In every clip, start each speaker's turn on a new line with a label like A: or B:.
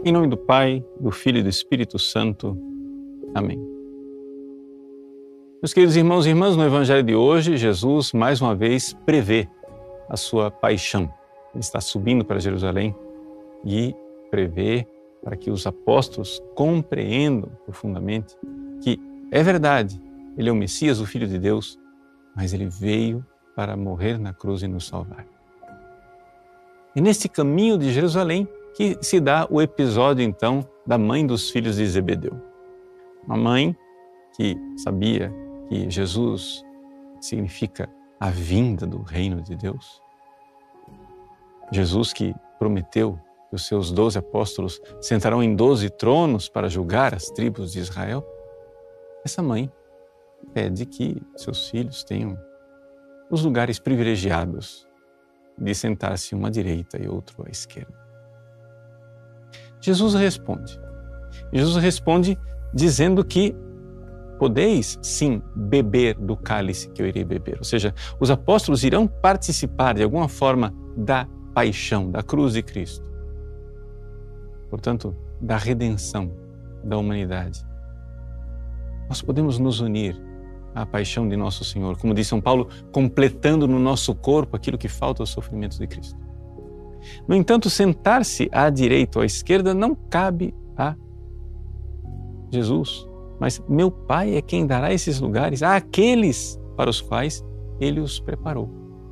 A: Em nome do Pai, do Filho e do Espírito Santo. Amém. Meus queridos irmãos e irmãs, no Evangelho de hoje, Jesus mais uma vez prevê a sua paixão. Ele está subindo para Jerusalém e prevê para que os apóstolos compreendam profundamente que é verdade, ele é o Messias, o Filho de Deus, mas ele veio para morrer na cruz e nos salvar. E neste caminho de Jerusalém que se dá o episódio, então, da mãe dos filhos de Zebedeu. Uma mãe que sabia que Jesus significa a vinda do reino de Deus. Jesus que prometeu que os seus 12 apóstolos sentarão em 12 tronos para julgar as tribos de Israel. Essa mãe pede que seus filhos tenham os lugares privilegiados de sentar-se um à direita e outro à esquerda. Jesus responde. Jesus responde dizendo que podeis sim beber do cálice que eu irei beber. Ou seja, os apóstolos irão participar de alguma forma da paixão, da cruz de Cristo. Portanto, da redenção da humanidade. Nós podemos nos unir à paixão de nosso Senhor, como diz São Paulo, completando no nosso corpo aquilo que falta aos sofrimentos de Cristo. No entanto, sentar-se à direita ou à esquerda não cabe a Jesus, mas meu Pai é quem dará esses lugares àqueles para os quais Ele os preparou.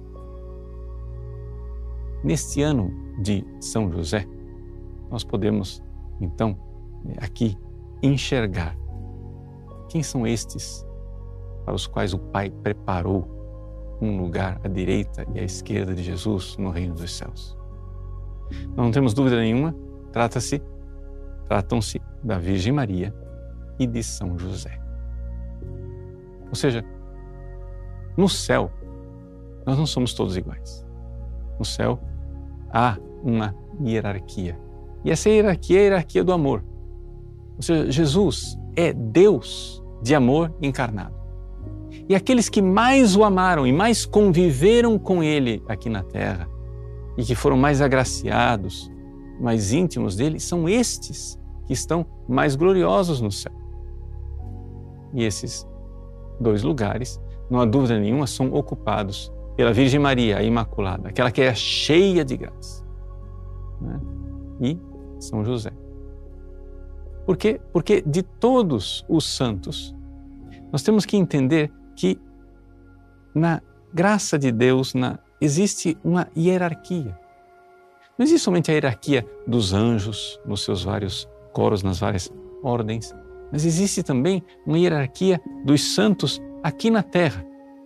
A: Neste ano de São José, nós podemos, então, aqui enxergar quem são estes para os quais o Pai preparou um lugar à direita e à esquerda de Jesus no reino dos céus. Não temos dúvida nenhuma, tratam-se da Virgem Maria e de São José. Ou seja, no céu, nós não somos todos iguais. No céu, há uma hierarquia. E essa hierarquia é a hierarquia do amor. Ou seja, Jesus é Deus de amor encarnado. E aqueles que mais o amaram e mais conviveram com Ele aqui na terra, e que foram mais agraciados, mais íntimos dele, são estes que estão mais gloriosos no céu. E esses 2 lugares, não há dúvida nenhuma, são ocupados pela Virgem Maria, a Imaculada, aquela que é cheia de graça, né? E São José. Por quê? Porque de todos os santos, nós temos que entender que na graça de Deus, existe uma hierarquia. Não existe somente a hierarquia dos anjos, nos seus vários coros, nas várias ordens, mas existe também uma hierarquia dos santos aqui na terra.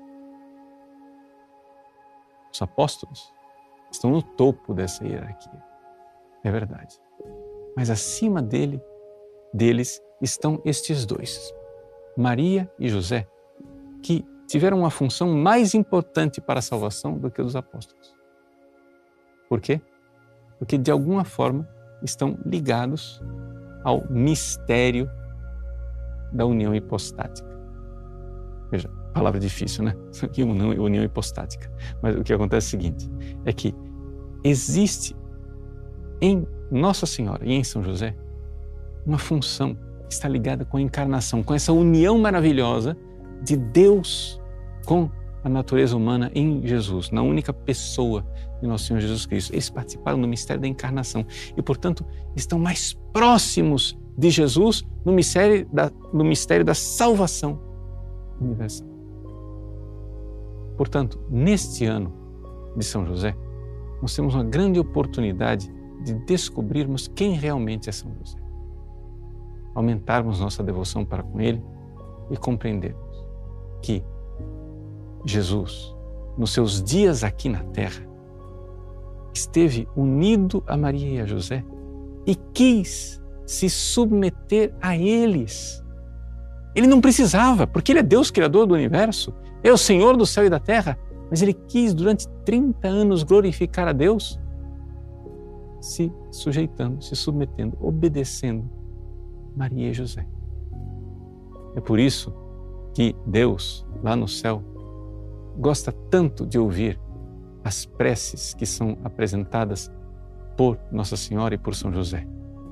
A: Os apóstolos estão no topo dessa hierarquia, é verdade. Mas acima deles estão estes 2, Maria e José, que tiveram uma função mais importante para a salvação do que a dos apóstolos. Por quê? Porque, de alguma forma, estão ligados ao mistério da união hipostática. Veja, palavra difícil, né? União hipostática. Mas o que acontece é o seguinte, é que existe em Nossa Senhora e em São José uma função que está ligada com a encarnação, com essa união maravilhosa de Deus com a natureza humana em Jesus, na única pessoa de nosso Senhor Jesus Cristo. Eles participaram do mistério da encarnação e, portanto, estão mais próximos de Jesus no mistério da salvação universal. Portanto, neste ano de São José, nós temos uma grande oportunidade de descobrirmos quem realmente é São José. Aumentarmos nossa devoção para com ele e compreendermos que Jesus, nos seus dias aqui na terra, esteve unido a Maria e a José e quis se submeter a eles. Ele não precisava, porque ele é Deus Criador do universo, é o Senhor do céu e da terra, mas ele quis durante 30 anos glorificar a Deus, se sujeitando, se submetendo, obedecendo Maria e José. É por isso que Deus, lá no céu, gosta tanto de ouvir as preces que são apresentadas por Nossa Senhora e por São José.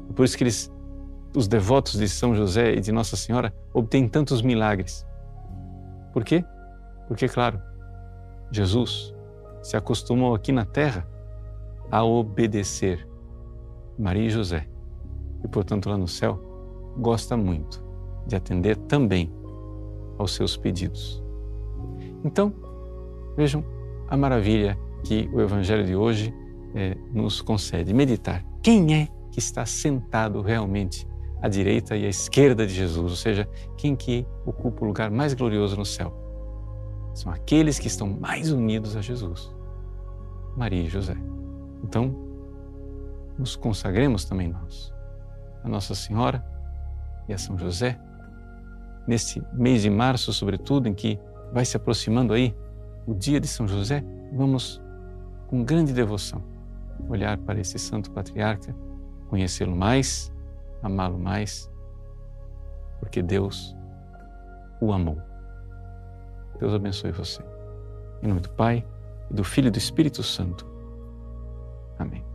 A: Por isso que os devotos de São José e de Nossa Senhora obtêm tantos milagres. Por quê? Porque, claro, Jesus se acostumou aqui na terra a obedecer Maria e José. E, portanto, lá no céu, gosta muito de atender também aos seus pedidos. Então, vejam a maravilha que o Evangelho de hoje nos concede. Meditar. Quem é que está sentado realmente à direita e à esquerda de Jesus? Ou seja, quem que ocupa o lugar mais glorioso no céu? São aqueles que estão mais unidos a Jesus. Maria e José. Então, nos consagremos também nós a Nossa Senhora e a São José, neste mês de março, sobretudo, em que vai se aproximando aí o dia de São José, vamos com grande devoção olhar para esse santo patriarca, conhecê-lo mais, amá-lo mais, porque Deus o amou. Deus abençoe você. Em nome do Pai, e do Filho e do Espírito Santo. Amém.